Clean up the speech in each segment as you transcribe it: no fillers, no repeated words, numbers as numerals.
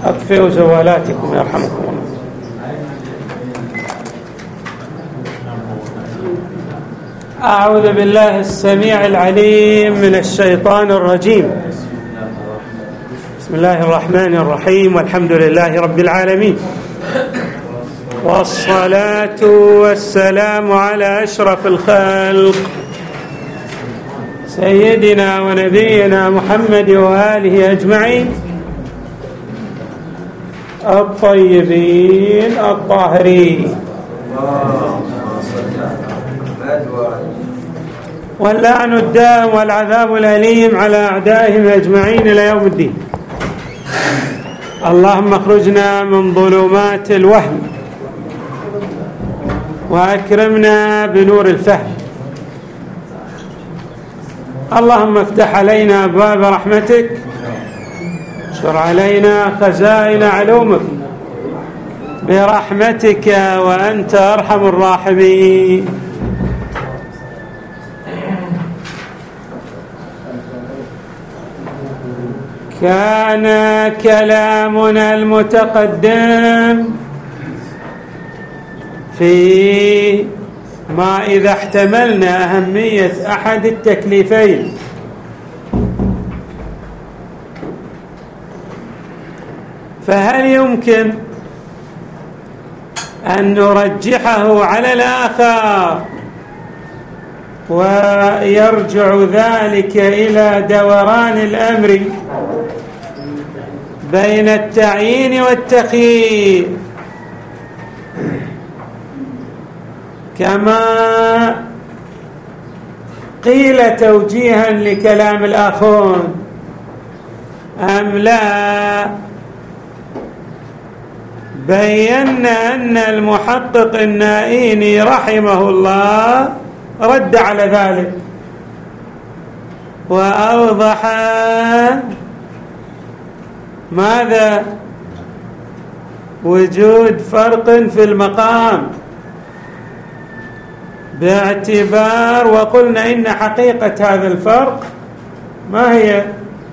أطفئوا جوالاتكم يرحمكم الله. أعوذ بالله السميع العليم من الشيطان الرجيم. بسم الله الرحمن الرحيم، والحمد لله رب العالمين، والصلاة والسلام على أشرف الخلق سيدنا ونبينا محمد وآله أجمعين الطيبين الطاهرين، واللعن الدائم والعذاب الأليم على أعدائهم أجمعين إلى يوم الدين. اللهم اخرجنا من ظلمات الوهم وأكرمنا بنور الفهم. اللهم افتح علينا أبواب رحمتك، اشر علينا خزائن علومك برحمتك وأنت أرحم الراحمين. كان كلامنا المتقدم في ما إذا احتملنا أهمية أحد التكليفين، فهل يمكن أن نرجحه على الآخر ويرجع ذلك إلى دوران الأمر بين التعيين والتخيير، كما قيل توجيها لكلام الآخرون، أم لا؟ بينا أن المحقق النائيني رحمه الله رد على ذلك وأوضح ماذا؟ وجود فرق في المقام باعتبار، وقلنا إن حقيقة هذا الفرق ما هي؟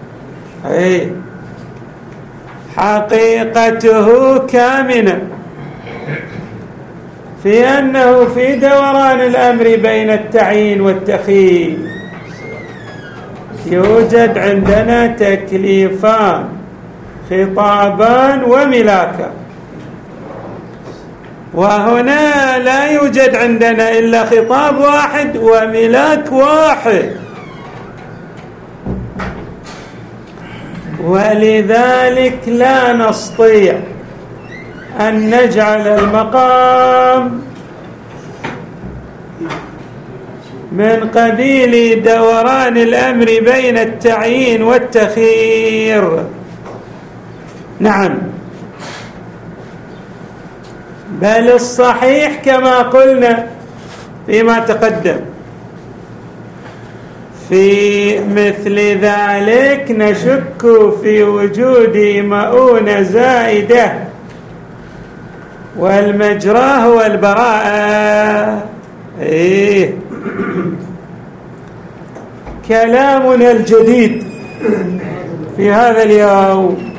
حقيقته كامنة في أنه في دوران الأمر بين التعيين والتخيير يوجد عندنا تكليفان، خطابان وملاكا، وهنا لا يوجد عندنا إلا خطاب واحد وملاك واحد، ولذلك لا نستطيع أن نجعل المقام من قبيل دوران الأمر بين التعيين والتخيير. نعم، بل الصحيح كما قلنا فيما تقدم في مثل ذلك نشك في وجود مؤونة زائدة، والمجرى هو البراءة. كلامنا الجديد في هذا اليوم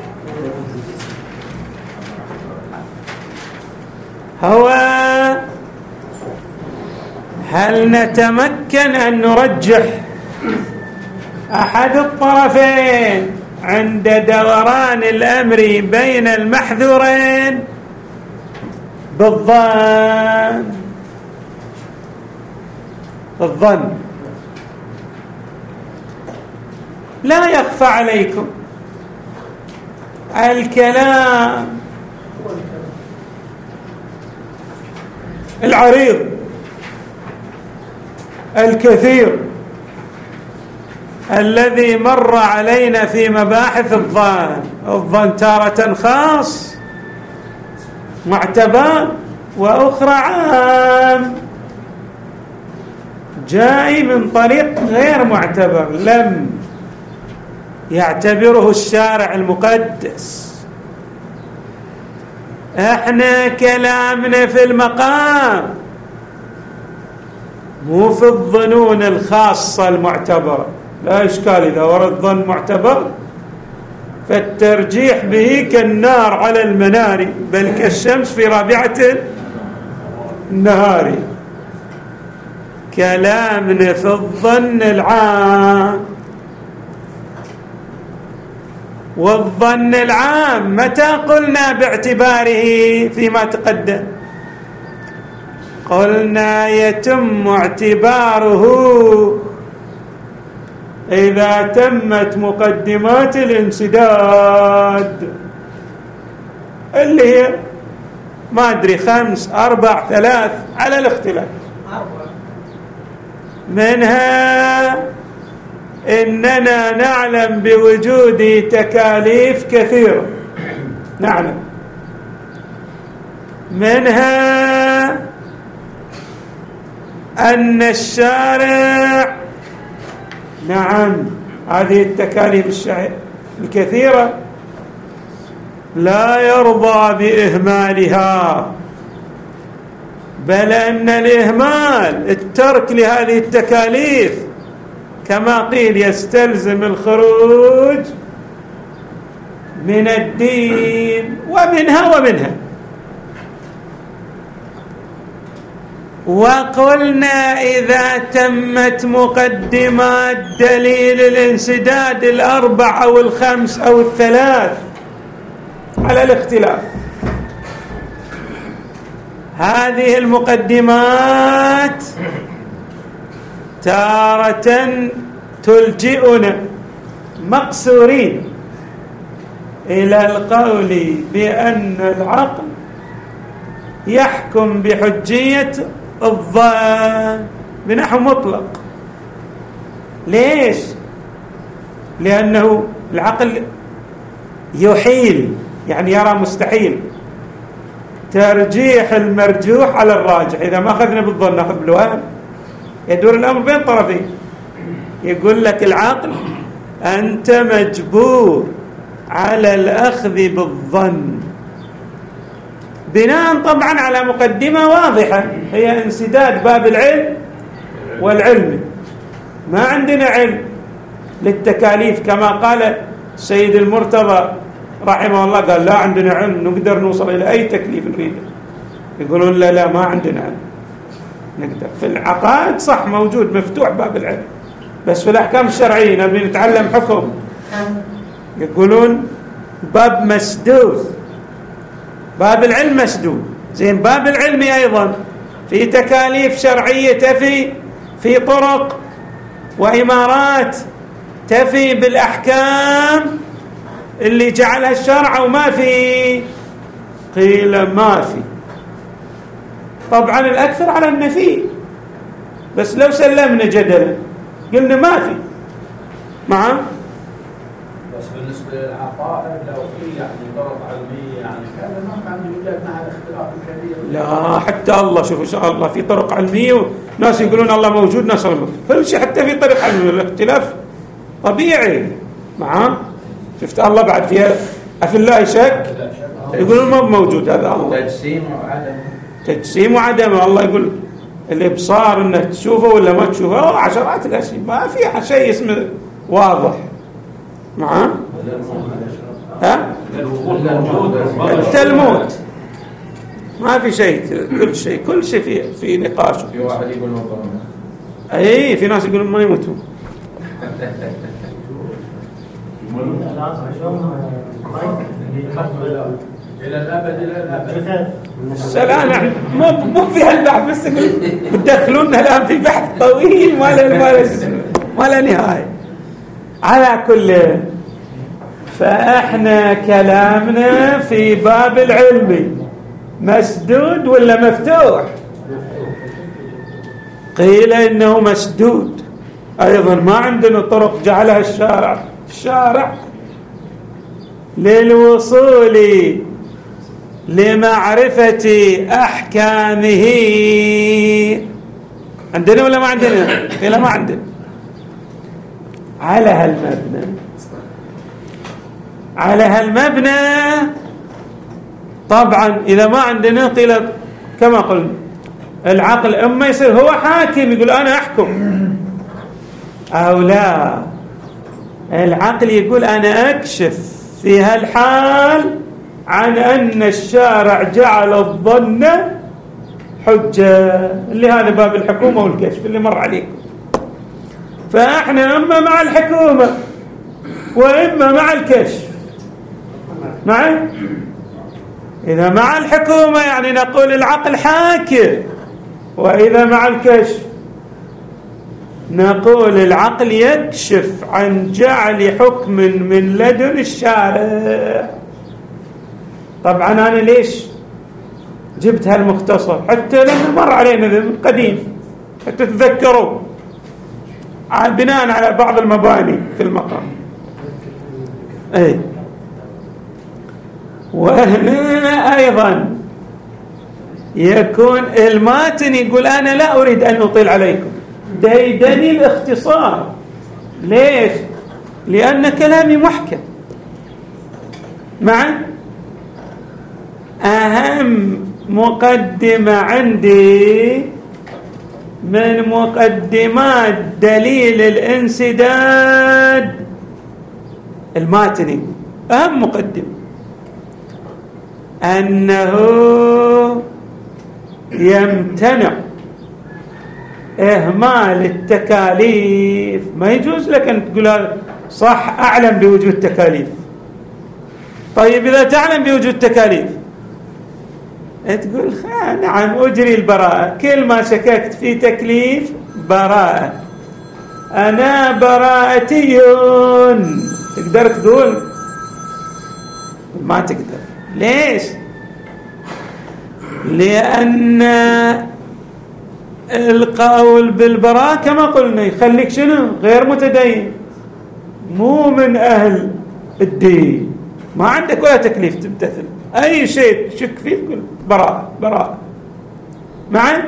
هو هل نتمكن أن نرجح أحد الطرفين عند دوران الأمر بين المحذورين بالظن؟ لا يخفى عليكم الكلام العريض الكثير الذي مر علينا في مباحث الظن تارة خاص معتبر وأخرى عام جاء من طريق غير معتبر لم يعتبره الشارع المقدس. احنا كلامنا في المقام مو في الظنون الخاصة المعتبرة، لا إشكال إذا ورد ظن معتبر فالترجيح به كالنار على المنار، بل كالشمس في رابعة النهار. كلامنا في الظن العام. والظن العام متى قلنا باعتباره فيما تقدم؟ قلنا يتم اعتباره إذا تمت مقدمات الانسداد، اللي هي ما أدري 5 4 3 على الاختلاف. منها إننا نعلم بوجود تكاليف كثيرة، نعلم. منها أن الشارع، نعم، هذه التكاليف الكثيرة لا يرضى بإهمالها، بل أن الإهمال الترك لهذه التكاليف كما قيل يستلزم الخروج من الدين. ومنها وقلنا إذا تمت مقدمات دليل الانسداد 4 أو 5 أو 3 على الاختلاف، هذه المقدمات تارة تلجئنا مقصورين إلى القول بأن العقل يحكم بحجية الظن بنحو مطلق. ليش؟ لأنه العقل يحيل، يعني يرى مستحيل ترجيح المرجوح على الراجح. إذا ما أخذنا بالظن نأخذ بالوهم، يدور الأمر بين طرفين. يقول لك العقل أنت مجبور على الأخذ بالظن بناء طبعا على مقدمة واضحة هي انسداد باب العلم والعلم. ما عندنا علم للتكاليف كما قال السيد المرتضى رحمه الله، قال لا عندنا علم نقدر نوصل إلى أي تكليف نريده. يقولون لا ما عندنا علم نقدر. في العقائد صح موجود مفتوح باب العلم، بس في الأحكام الشرعية نبي نتعلم حكم يقولون باب مسدود، باب العلم مسدود. زين باب العلم أيضا في تكاليف شرعية تفي في طرق وإمارات تفي بالأحكام اللي جعلها الشرع، وما في قيل ما في. طبعا الأكثر على النفي، بس لو سلمنا جدلا قلنا ما في معه. بس بالنسبة للعقائد لو في يعني طرق علمية يعني كذا ما كان يوجد مع الاختلاف الكبير. لا حتى الله، شوف إن شاء الله في طرق علمية وناس يقولون الله موجود ناس موجود، كل شيء حتى في طرق علمية الاختلاف طبيعي معه. شفت الله بعد فيها أفي الله شك، يقولون ما موجود هذا الله. تجسيم وعدم. الله يقول الإبصار إنك تشوفه ولا ما تشوفه، عشرات الأشياء ما فيها شيء اسمه واضح معه. ها حتى الموت ما في شيء، كل شيء في نقاش. في واحد يقول أي في ناس يقولون ما يموتون. إلى الأبد إلى الأبد. الآن مو في هالبحث، بس بتدخلوننا الآن في بحث طويل ما له نهاية. على كل، فإحنا كلامنا في باب العلم مسدود ولا مفتوح؟ قيل إنه مسدود أيضا. ما عندنا طرق جعلها الشارع للوصول لمعرفة أحكامه. عندنا ولا ما عندنا؟ قيل ما عندنا. على هالمبنى طبعا إذا ما عندنا قيل كما قلنا العقل إما يصير هو حاكم يقول أنا أحكم، أو لا العقل يقول أنا أكشف في هالحال عن أن الشارع جعل الظن حجة، اللي هذا باب الحكومة والكشف اللي مر عليكم. فإحنا إما مع الحكومة وإما مع الكشف. معي؟ إذا مع الحكومة يعني نقول العقل حاكم، وإذا مع الكشف نقول العقل يكشف عن جعل حكم من لدن الشارع. طبعا أنا ليش جبت هالمختصر؟ حتى لما مر علينا من قديم حتى تذكروا بناء على بعض المباني في المقام. وهنا أيضا يكون الماتن يقول أنا لا أريد أن أطيل عليكم، ديدني الاختصار. ليش؟ لأن كلامي محكم. مع أهم مقدمة عندي من مقدمات دليل الانسداد الماتني، أهم مقدمة أنه يمتنع إهمال التكاليف. ما يجوز لك أن تقول هذا صح أعلم بوجود تكاليف. طيب إذا تعلم بوجود تكاليف تقول نعم أجري البراءة، كل ما شككت في تكليف براءة، أنا براءتي. تقدر تقول؟ ما تقدر. ليش؟ لأن القول بالبراءة كما قلنا يخليك شنو؟ غير متدين، مو من أهل الدين، ما عندك ولا تكليف تمتثل، أي شيء تشك فيه تقول براءة براءة. معا؟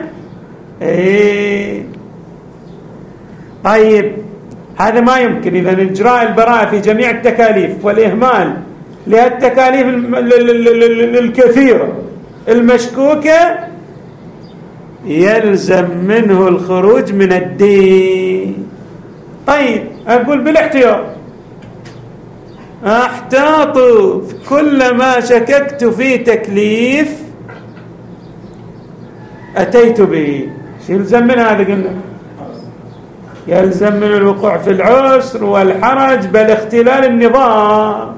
طيب هذا ما يمكن. إذا إجراء البراءة في جميع التكاليف والإهمال للتكاليف الكثيرة المشكوكة يلزم منه الخروج من الدين. طيب أقول بالاحتياط، أحتاط كل ما شككت في تكليف أتيت به. يلزم من هذا؟ قلنا يلزم من الوقوع في العسر والحرج بل اختلال النظام.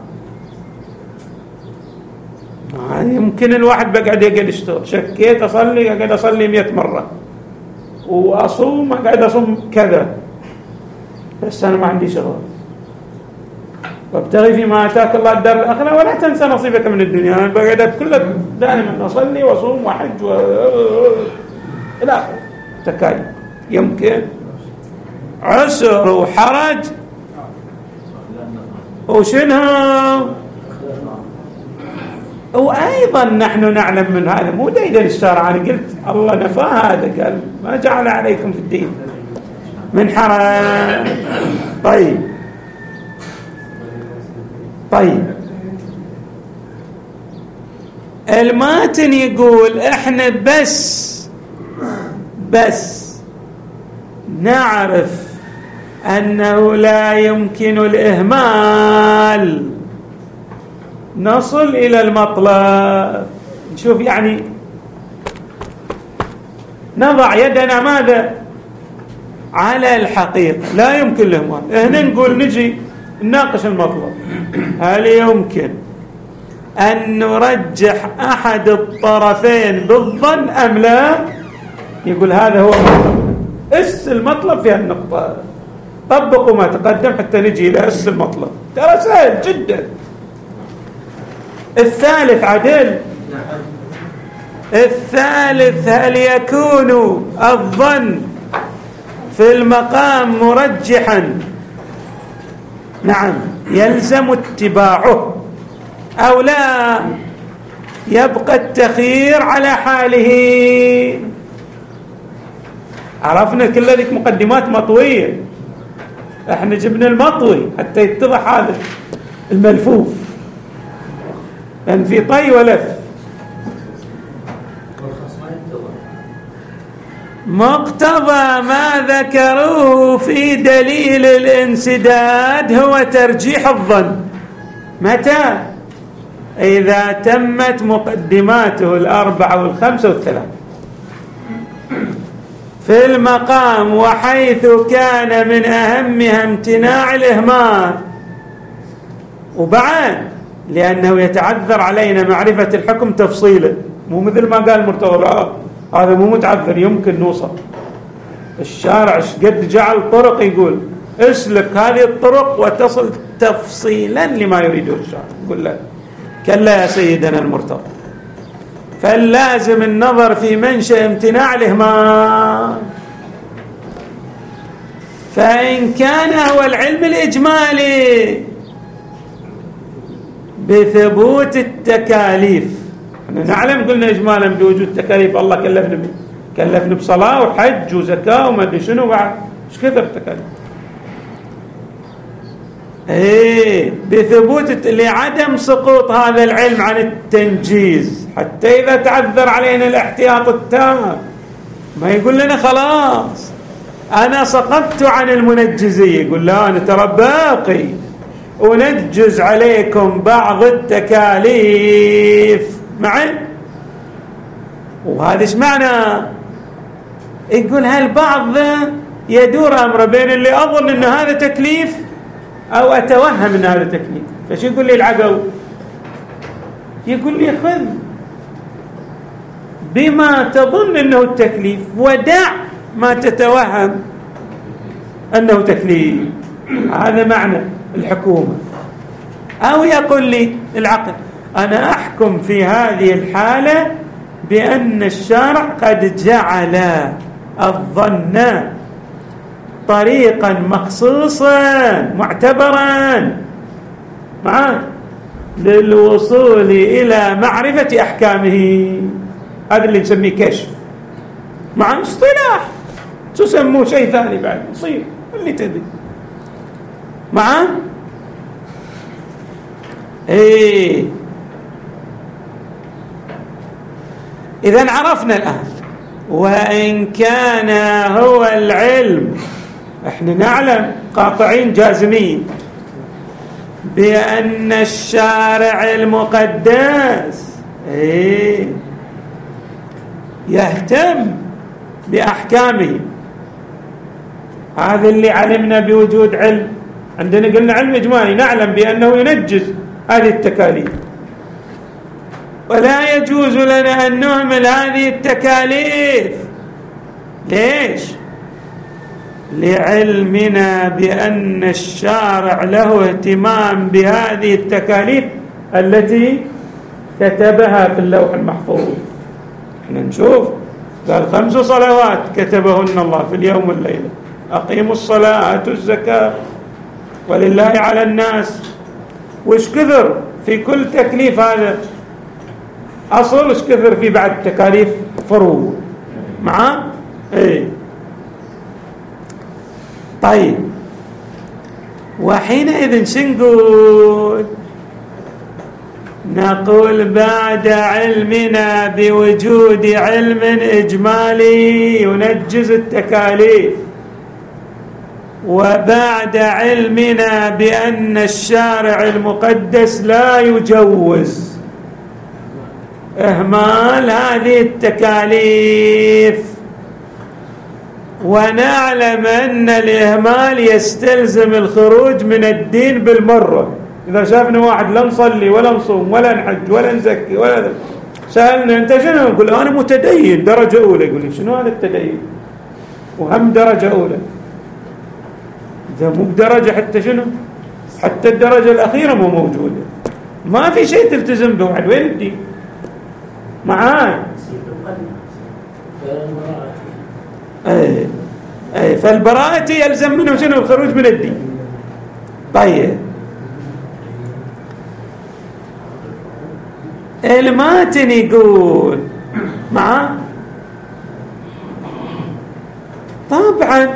يمكن الواحد بقعد يقعد يشتغل، شكيت أصلي أقعد أصلي 100 مرة، وأصوم أقعد أصوم كذا، بس أنا ما عندي شغل. وابتغي فيما آتاك الله الدار الآخرة ولا تنسى نصيبك من الدنيا. أنا بقعد كله دائما أصلي وأصوم وأحج إلى آخره. تكاليف يمكن عسر وحرج وشنو. وأيضا نحن نعلم من هذا، مو ديدن الشارع. أنا قلت الله نفاه هذا، قال ما جعل عليكم في الدين من حرج. طيب الماتن يقول احنا بس نعرف أنه لا يمكن الإهمال، نصل إلى المطلب. نشوف يعني نضع يدنا ماذا على الحقيقة. لا يمكن الإهمال. هنا نقول نجي نناقش المطلب، هل يمكن أن نرجح أحد الطرفين بالظن أم لا؟ يقول هذا هو المطلب. المطلب في هالنقطة. طبقوا ما تقدم حتى نجي إلى المطلب. ترى سهل جدا. الثالث عدل. الثالث هل يكون الظن في المقام مرجحا؟ نعم يلزم اتباعه، أو لا يبقى التخيير على حاله. عرفنا كل ذلك مقدمات مطوية، احنا جبنا المطوي حتى يتضح هذا الملفوف، لأن في طي ولف. مقتضى ما ذكروه في دليل الانسداد هو ترجيح الظن. متى؟ إذا تمت مقدماته 4 و5 و3 في المقام، وحيث كان من أهمها امتناع الإهمال. وبعد لأنه يتعذر علينا معرفة الحكم تفصيلا، مو مثل ما قال مرتضى هذا مو متعذر، يمكن نوصل. الشارع قد جعل طرق، يقول اسلك هذه الطرق وتصل تفصيلا لما يريده الشارع. يقول لا، كلا يا سيدنا المرتضى. فاللازم النظر في منشأ امتناع الإهمال. فإن كان هو العلم الإجمالي بثبوت التكاليف، نعلم قلنا إجمالا بوجود تكاليف، الله كلفني بصلاة وحج وزكاة وما أدري شنو بعد، إيش كثر تكاليف. بثبوت لعدم سقوط هذا العلم عن التنجيز، حتى إذا تعذر علينا الاحتياط التام ما يقول لنا خلاص أنا سقطت عن المنجزية. يقول لا، أنا ترى باقي ونجز عليكم بعض التكاليف معي. وهذا ايش معنى؟ يقول هالبعض يدور أمره بين اللي أظن أن هذا تكليف أو أتوهم أن هذا تكليف. فش يقول لي العقل؟ يقول لي خذ بما تظن أنه التكليف ودع ما تتوهم أنه تكليف. هذا معنى الحكومة. أو يقول لي العقل أنا أحكم في هذه الحالة بأن الشارع قد جعل الظن طريقا مخصوصا معتبرا للوصول إلى معرفة أحكامه. هذا اللي نسميه كشف، مع اصطلاح تسموه شيء ثاني بعد يصير اللي تبي معاه. إذن عرفنا الآن. وإن كان هو العلم، احنا نعلم قاطعين جازمين بأن الشارع المقدس يهتم بأحكامه. هذا اللي علمنا بوجود علم عندنا، قلنا علم إجمالي، نعلم بأنه ينجز هذه التكاليف، ولا يجوز لنا أن نهمل هذه التكاليف. ليش؟ لعلمنا بأن الشارع له اهتمام بهذه التكاليف التي كتبها في اللوح المحفوظ. احنا نشوف قال 5 صلوات كتبهن الله في اليوم والليلة، أقيموا الصلاة آتوا الزكاة ولله على الناس. وش كثر في كل تكليف هذا أصل، وش كثر في بعد تكاليف فروع معاه. طيب، وحينئذ شنقول؟ نقول بعد علمنا بوجود علم إجمالي ينجز التكاليف، وبعد علمنا بأن الشارع المقدس لا يجوز إهمال هذه التكاليف، ونعلم أن الإهمال يستلزم الخروج من الدين بالمرة. إذا شافنا واحد لا نصلي ولا نصوم ولا نحج ولا نزكي ولا سألنا أنت شنو؟ نقول أنا متدين درجة أولى. يقول لي شنو هذا التدين؟ وهم درجة أولى، إذا مو بدرجة حتى شنو؟ حتى الدرجة الأخيرة مو موجودة، ما في شيء تلتزم به. واحد وين الدين معاي؟ فالبراءة يلزم منه شنو؟ الخروج من الدين. طيب، الماتن يقول طبعا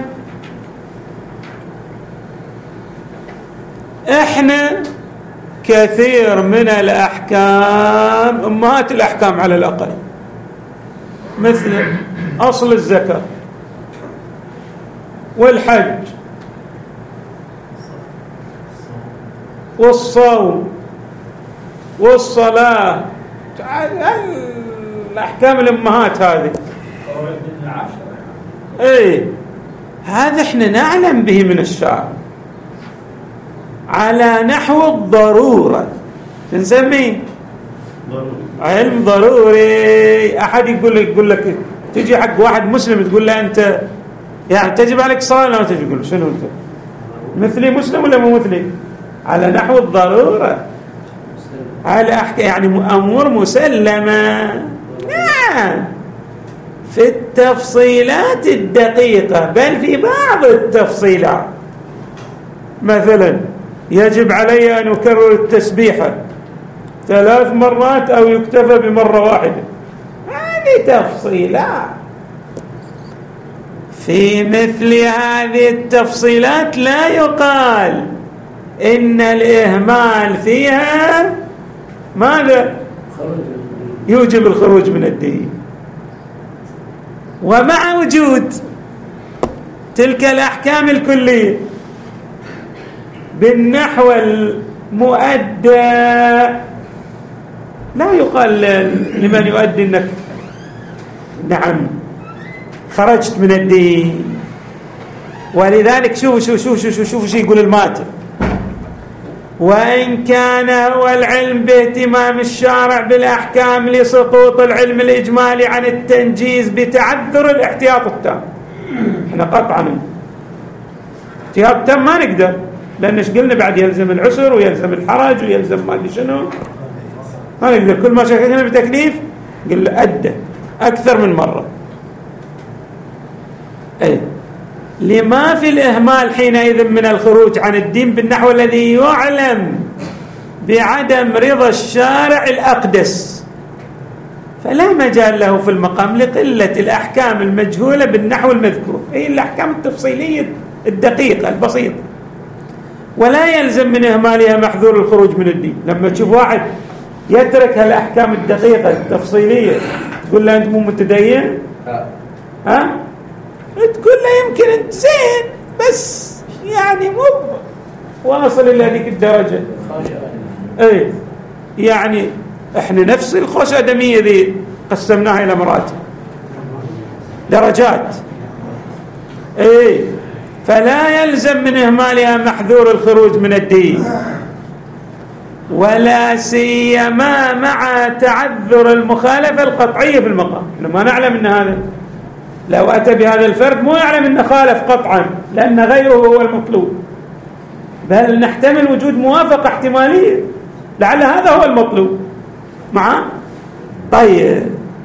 احنا كثير من الأحكام أمهات الأحكام على الأقل، مثل أصل الزكاة والحج والصوم والصلاة، الأحكام الأمهات هذه. إيه هذا إحنا نعلم به من الشرع على نحو الضرورة، نسميه علم ضروري. أحد يقول لك تجي حق واحد مسلم تقول له أنت يعني تجب عليك صلاة، لا تجي يقول شنو أنت مثلي مسلم ولا مو مثلي؟ على نحو الضرورة، على يعني أمور مسلمة. نعم في التفصيلات الدقيقة، بل في بعض التفصيلات مثلا يجب علي أن أكرر التسبيحة 3 مرات أو يكتفى بمرة واحدة، هذه تفصيلات. في مثل هذه التفصيلات لا يقال إن الإهمال فيها ماذا؟ يوجب الخروج من الدين. ومع وجود تلك الأحكام الكلية بالنحو المؤدى لا يقال لمن يؤدي أنك نعم خرجت من الدين. ولذلك شوفوا شو يقول الماتن: وإن كان هو العلم باهتمام الشارع بالأحكام لسقوط العلم الإجمالي عن التنجيز بتعذر الاحتياط التام. احنا قطعا احتياط تام ما نقدر، لأن ايش قلنا بعد؟ يلزم العسر ويلزم الحرج ويلزم ما ادري شنو، ما نقدر. كل ما شككنا بتكليف قل أدى أكثر من مرة. أي لما في الإهمال حينئذ من الخروج عن الدين بالنحو الذي يعلم بعدم رضا الشارع الأقدس، فلا مجال له في المقام لقلة الأحكام المجهولة بالنحو المذكور، أي الأحكام التفصيلية الدقيقة البسيطة، ولا يلزم من إهمالها محذور الخروج من الدين. لما تشوف واحد يترك هالأحكام الدقيقة التفصيلية تقول له أنت مو متدين؟ ها؟ تقول له يمكن أنت زين بس يعني مو واصل إلى هذيك الدرجة. أي يعني إحنا نفس الخوش آدمية ذي قسمناها إلى مراتب درجات. أي فلا يلزم من إهمالها محذور الخروج من الدين، ولا سيما مع تعذر المخالفة القطعية في المقام. إحنا ما نعلم أن هذا لو أتى بهذا الفرد مو يعلم أنه خالف قطعا لأن غيره هو المطلوب، بل نحتمل وجود موافقة احتمالية لعل هذا هو المطلوب معه. طيب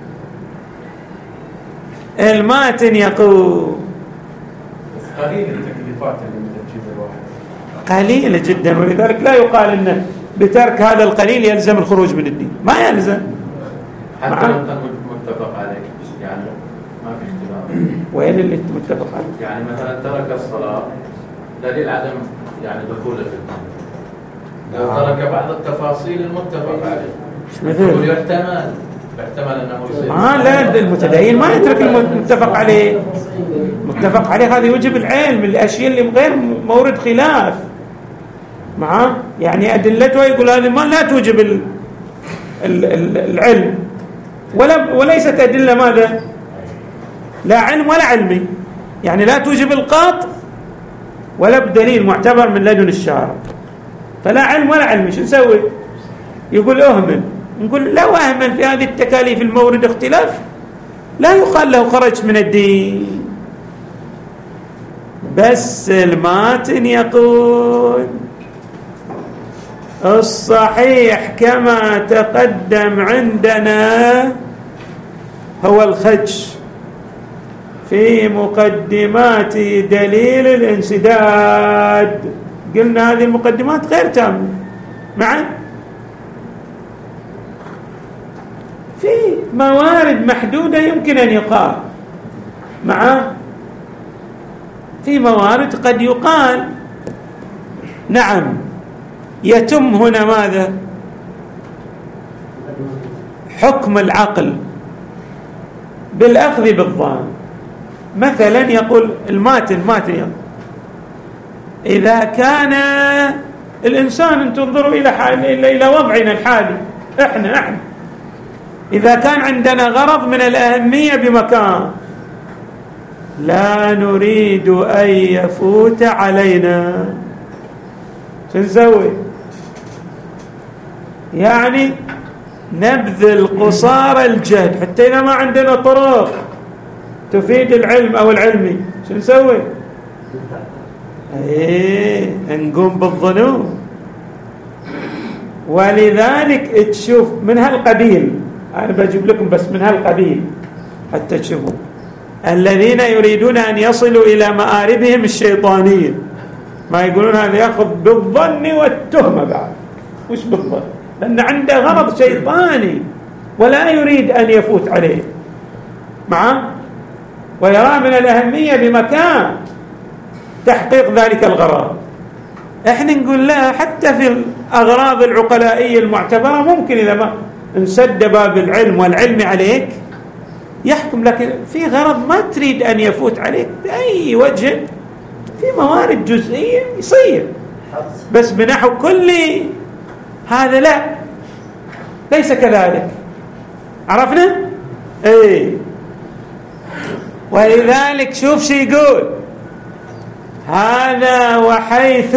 الماتن يقول قليل التكليفات اللي تجيب الواحد قليلة جدا، ولذلك لا يقال أنه بترك هذا القليل يلزم الخروج من الدين، ما يلزم حتى لو كان متفق عليه، يعني ما في اختلاف. وين اللي متفق عليه؟ يعني مثلا ترك الصلاة دليل عدم يعني دخوله في الدين، لو ترك بعض التفاصيل المتفق عليه مثل يحتمل أنه يصير لا المتدين ما يترك المتفق عليه. متفق عليه هذا يوجب العلم، الأشياء اللي غير مورد خلاف معه يعني أدلته يقول هذه ما لا توجب العلم، وليست أدلة ماذا؟ لا علم ولا علمي، يعني لا توجب القاط ولا بدليل معتبر من لدن الشارع، فلا علم ولا علمي. شو نسوي؟ يقول أهمل، نقول لو أهمل في هذه التكاليف المورد اختلاف لا يقال له خرج من الدين. بس الماتن يقول الصحيح كما تقدم عندنا هو الخدش في مقدمات دليل الانسداد. قلنا هذه المقدمات غير تامة معا، في موارد محدودة يمكن أن يقال معا، في موارد قد يقال نعم يتم هنا ماذا؟ حكم العقل بالأخذ بالظان. مثلا يقول الماتن يقول إذا كان الإنسان أن تنظروا إلى وضعنا الحالي، إحنا إذا كان عندنا غرض من الأهمية بمكان لا نريد أن يفوت علينا، شو نسوي؟ يعني نبذل قصارى الجهد حتى إذا ما عندنا طرق تفيد العلم أو العلمي، شو نسوي؟ نقوم بالظنون. ولذلك تشوف من هالقبيل، أنا بجيب لكم بس من هالقبيل حتى تشوفوا الذين يريدون أن يصلوا إلى مآربهم الشيطانية، ما يقولون هذا يأخذ بالظن والتهمة بعد، وش بالظن؟ لأن عنده غرض شيطاني ولا يريد أن يفوت عليه معه، ويرى من الأهمية بمكان تحقيق ذلك الغرض. احنا نقول لا، حتى في الأغراض العقلائية المعتبرة ممكن إذا ما انسد باب العلم والعلم عليك يحكم، لكن في غرض ما تريد أن يفوت عليك بأي وجه، في موارد جزئية يصير، بس بنحو كلي هذا لا، ليس كذلك. عرفنا؟ ولذلك شوف شي يقول: هذا وحيث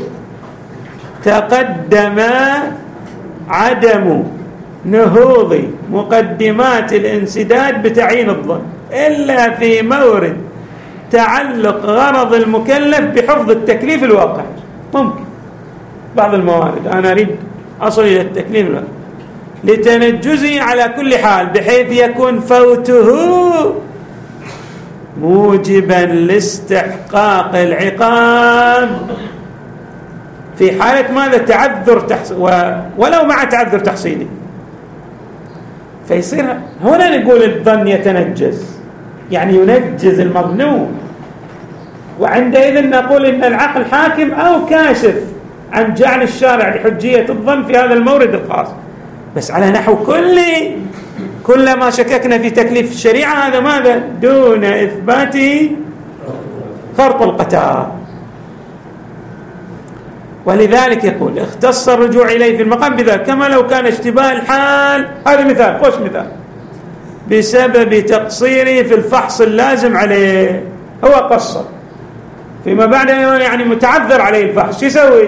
تقدم عدم نهوض مقدمات الانسداد بتعيين الظن إلا في مورد تعلق غرض المكلف بحفظ التكليف الواقع. ممكن بعض الموارد أنا أريد أصل إلى التكليف الواقع لتنجزه على كل حال، بحيث يكون فوته موجبا لاستحقاق العقاب في حالة ماذا؟ تعذر ولو مع تعذر تحصيلي. فيصير هنا نقول الظن يتنجز، يعني ينجز المظنون، وعندئذ نقول إن العقل حاكم أو كاشف عن جعل الشارع لحجية الظن في هذا المورد الخاص، بس على نحو كل ما شككنا في تكليف الشريعة هذا ماذا؟ دون إثبات خرط القتال. ولذلك يقول: اختص الرجوع إليه في المقام بذلك، كما لو كان اشتباه الحال، هذا مثال، خوش مثال، بسبب تقصيره في الفحص اللازم عليه. هو قصر فيما بعد يعني متعذر عليه الفحص، شو يسوي؟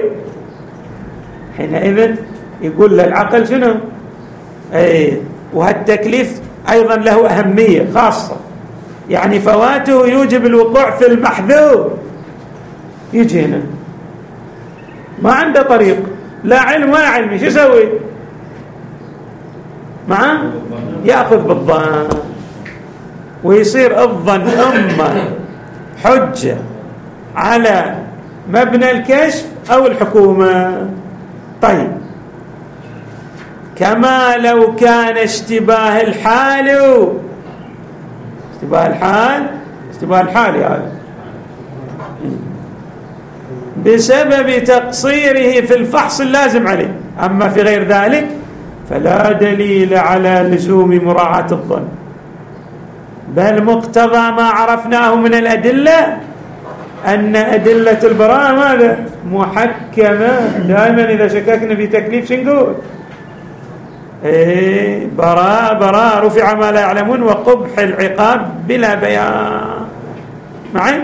حينئذ يقول للعقل شنو؟ وهالتكليف أيضا له أهمية خاصة، يعني فواته يوجب الوقوع في المحذور. يجي هنا ما عنده طريق، لا علم ولا علمي، شو يسوي؟ يأخذ بالظن، ويصير الظن إما حجة على مبنى الكشف أو الحكومة. طيب، كما لو كان اشتباه الحال هذا بسبب تقصيره في الفحص اللازم عليه، أما في غير ذلك فلا دليل على لزوم مراعاة الظن، بل مقتضى ما عرفناه من الأدلة أن أدلة البراءة ماذا؟ محكمة. دائما إذا شككنا في تكليف شنقول؟ براء رفع ما لا يعلمون وقبح العقاب بلا بيان. معي؟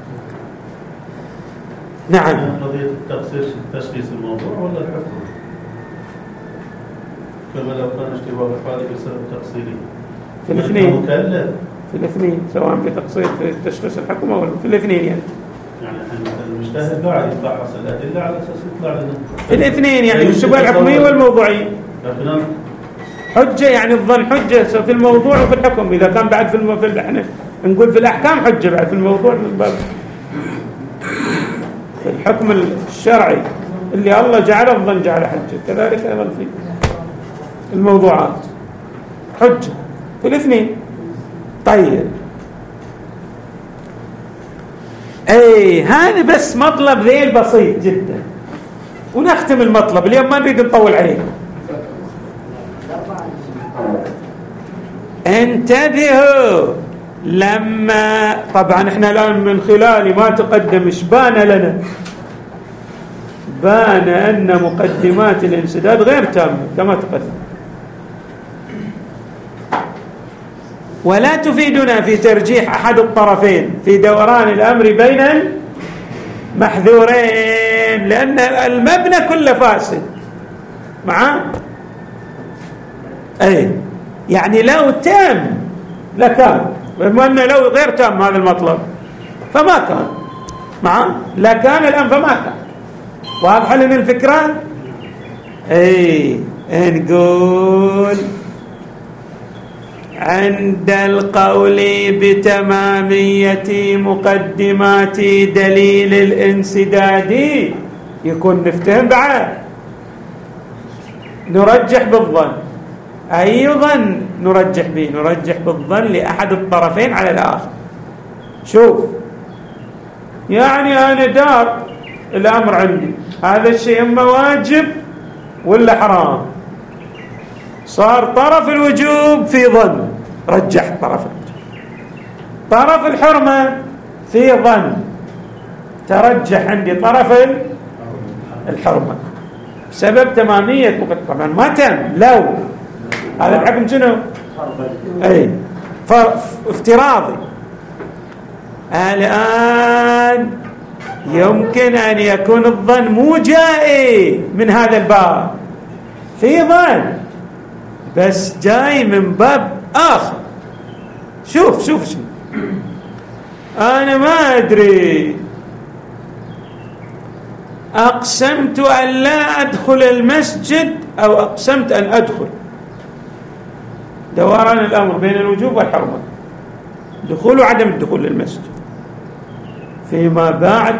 نعم. قضية التقصير تشخيص الموضوع ولا الحكم؟ كما لو كان اشتباه الحال بسبب تقصيره في الاثنين، في الاثنين، سواء في تقصير في تشخيص الحكم أو في الاثنين. يعني المجتهد قاعد يفحص الأدلة على أساس يطلع لنا في الاثنين، يعني الشبهة الحكمية والموضوعية حجة، يعني الظن حجة في الموضوع وفي الحكم. إذا كان بعد احنا نقول في الأحكام حجة، بعد في الموضوع من باب في الحكم الشرعي اللي الله جعله الظن جعله حجة، كذلك أيضا في الموضوعات حجة في الاثنين. طيب، هذا بس مطلب ذيل بسيط جدا، ونختم المطلب اليوم، ما نريد نطول عليكم. انتبهوا، لما طبعا احنا الآن من خلال ما تقدم اشبان لنا بان أن مقدمات الانسداد غير تامة كما تقدم، ولا تفيدنا في ترجيح أحد الطرفين في دوران الأمر بين المحذورين، لأن المبنى كله فاسد معاه. أي يعني لو تام لكان، بما أنه لو غير تام هذا المطلب فما كان معاه، لا كان الآن فما كان. واضح لنا الفكرة؟ أي نقول عند القول بتمامية مقدمات دليل الانسداد يكون نفتهم بعد نرجح بالظن. أي ظن نرجح به؟ نرجح بالظن لأحد الطرفين على الآخر. شوف، يعني أنا دار الأمر عندي هذا الشيء إما واجب ولا حرام، صار طرف الوجوب في ظن، رجح طرف الوجوب. طرف الحرمة في ظن، ترجح عندي طرف الحرمة بسبب تمامية طبعا ما تم. لو هذا الحكم شنو؟ أي افتراضي. الآن يمكن أن يكون الظن مو جاي من هذا الباب، في ظن بس جاي من باب آخر. شوف أنا ما أدري، أقسمت أن لا أدخل المسجد أو أقسمت أن أدخل، دوران الأمر بين الوجوب والحرمة، دخول وعدم الدخول للمسجد. فيما بعد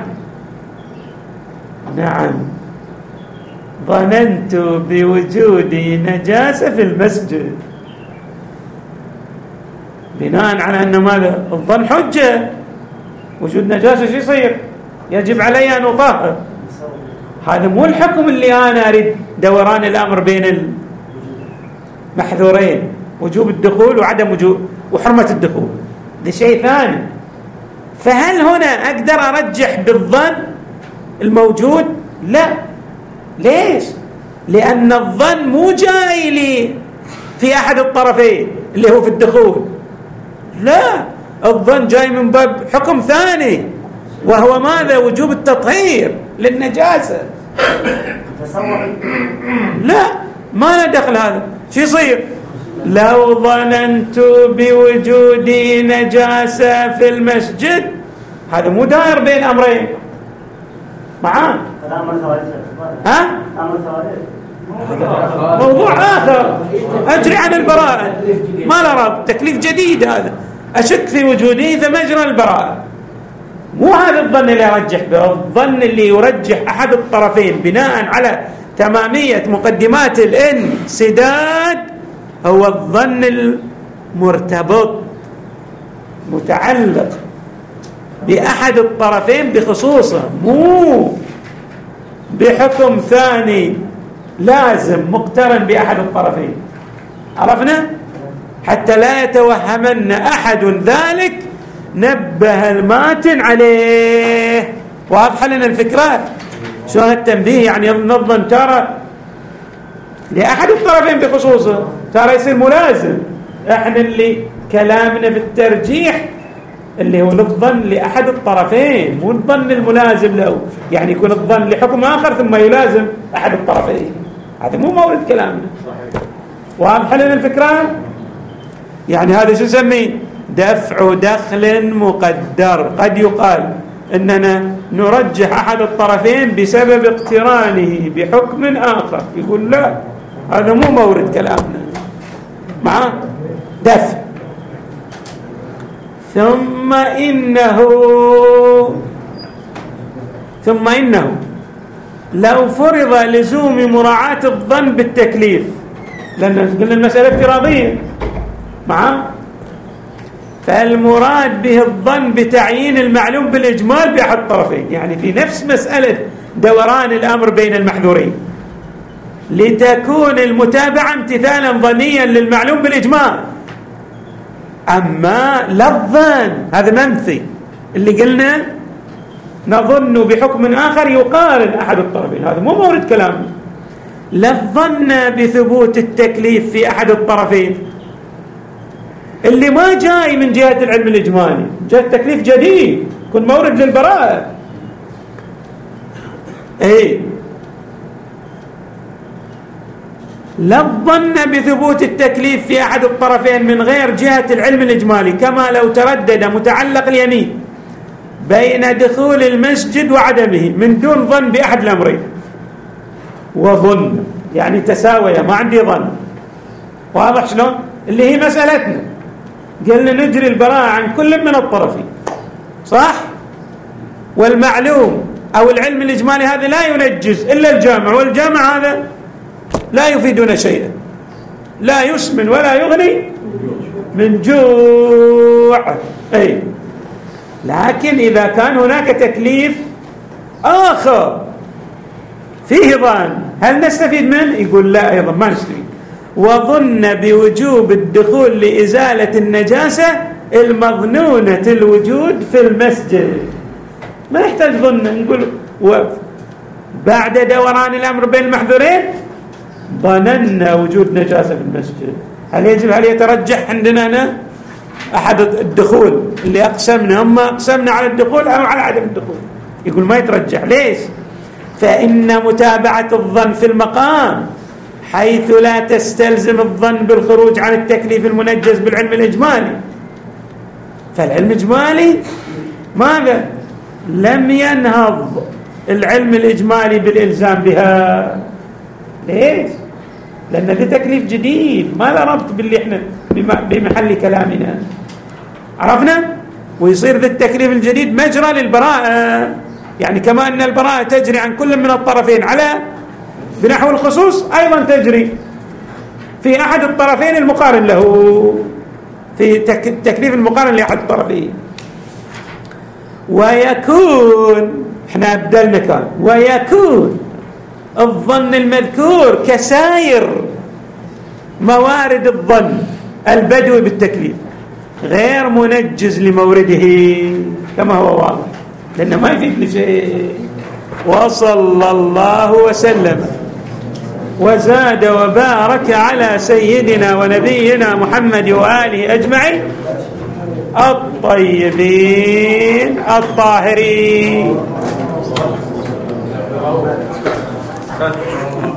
نعم ظننت بوجود نجاسة في المسجد، بناء على أن ماذا؟ الظن حجة، وجود نجاسة شو يصير؟ يجب علي أن أطهر. هذا مو الحكم اللي أنا أريد، دوران الأمر بين المحذورين، وجوب الدخول وعدم وجوب وحرمة الدخول، ده شيء ثاني. فهل هنا أقدر أرجح بالظن الموجود؟ لا. ليش؟ لأن الظن مو جاي لي في أحد الطرفين اللي هو في الدخول، لا، الظن جاي من باب حكم ثاني، وهو ماذا؟ وجوب التطهير للنجاسة. لا، ما له دخل هذا. شو يصير؟ لو ظننت بوجود نجاسة في المسجد، هذا مو داير بين أمرين معاه. ها؟ موضوع آخر، أجري عن البراءة، ما له رب، تكليف جديد هذا، أشك في وجوده فمجرى البراءة. مو هذا الظن اللي يرجح به، الظن اللي يرجح أحد الطرفين بناء على تمامية مقدمات الانسداد هو الظن المرتبط متعلق بأحد الطرفين بخصوصه، مو بحكم ثاني لازم مقترن بأحد الطرفين. عرفنا؟ حتى لا يتوهمن أحد ذلك، نبه الماتن عليه. واضح لنا الفكرة؟ شلون التنبيه؟ يعني نظن ترى لأحد الطرفين بخصوصه، ترى يصير ملازم. احنا اللي كلامنا في الترجيح اللي هو الظن لأحد الطرفين، مو الظن الملازم له، يعني يكون الظن لحكم آخر ثم يلازم أحد الطرفين، هذا مو مورد كلامنا. واضح لنا الفكرة؟ يعني هذا شو نسميه؟ دفع دخل مقدر. قد يقال إننا نرجح أحد الطرفين بسبب اقترانه بحكم آخر، يقول لا، هذا مو مورد كلامنا، معه دفع. ثم إنه لو فرض لزوم مراعاة الظن بالتكليف، لأن قلنا المسألة افتراضية معه، فالمراد به الظن بتعيين المعلوم بالإجمال بأحد الطرفين، يعني في نفس مسألة دوران الأمر بين المحذورين، لتكون المتابعة امتثالا ظنيا للمعلوم بالإجمال. أما لا الظن هذا منفي، اللي قلنا نظن بحكم آخر يقارن أحد الطرفين، هذا مو مورد كلامنا. لا الظن بثبوت التكليف في أحد الطرفين اللي ما جاي من جهة العلم الإجمالي، جاء تكليف جديد يكون مورد للبراءة. لا الظن بثبوت التكليف في أحد الطرفين من غير جهة العلم الإجمالي، كما لو تردد متعلق اليمين بين دخول المسجد وعدمه من دون ظن بأحد الأمرين. وظن يعني تساوية، ما عندي ظن. واضح شلون؟ اللي هي مسألتنا، قلنا نجري البراءة عن كل من الطرفين، صح؟ والمعلوم أو العلم الإجمالي هذا لا ينجز إلا الجامع، والجامع هذا لا يفيدنا شيئا، لا يسمن ولا يغني من جوع. لكن إذا كان هناك تكليف آخر فيه ظن، هل نستفيد منه؟ يقول لا، أيضا ما نستفيد. وظن بوجوب الدخول لإزالة النجاسة المظنونة الوجود في المسجد، ما يحتاج ظن. نقول بعد دوران الأمر بين المحذورين ظننا وجود نجاسة في المسجد، هل يترجح عندنا أحد الدخول اللي أقسمنا، هم أقسمنا على الدخول أو على عدم الدخول؟ يقول ما يترجح. ليش؟ فإن متابعة الظن في المقام حيث لا تستلزم الظن بالخروج عن التكليف المنجز بالعلم الإجمالي. فالعلم الإجمالي ماذا؟ لم ينهض العلم الإجمالي بالإلزام بها. ليش؟ لأن ده تكليف جديد ما له ربط باللي احنا بمحل كلامنا، عرفنا؟ ويصير ذا التكليف الجديد مجرى للبراءة، يعني كما أن البراءة تجري عن كل من الطرفين على بنحو الخصوص، أيضا تجري في أحد الطرفين المقارن له، في تكليف المقارن لأحد الطرفين. ويكون، احنا أبدلنا كان، ويكون الظن المذكور كسائر موارد الظن البدوي بالتكليف غير منجز لمورده كما هو واضح، لأنه ما يفيدني شيء. وصلى الله وسلم وزاد وبارك على سيدنا ونبينا محمد وآله أجمعين الطيبين الطاهرين.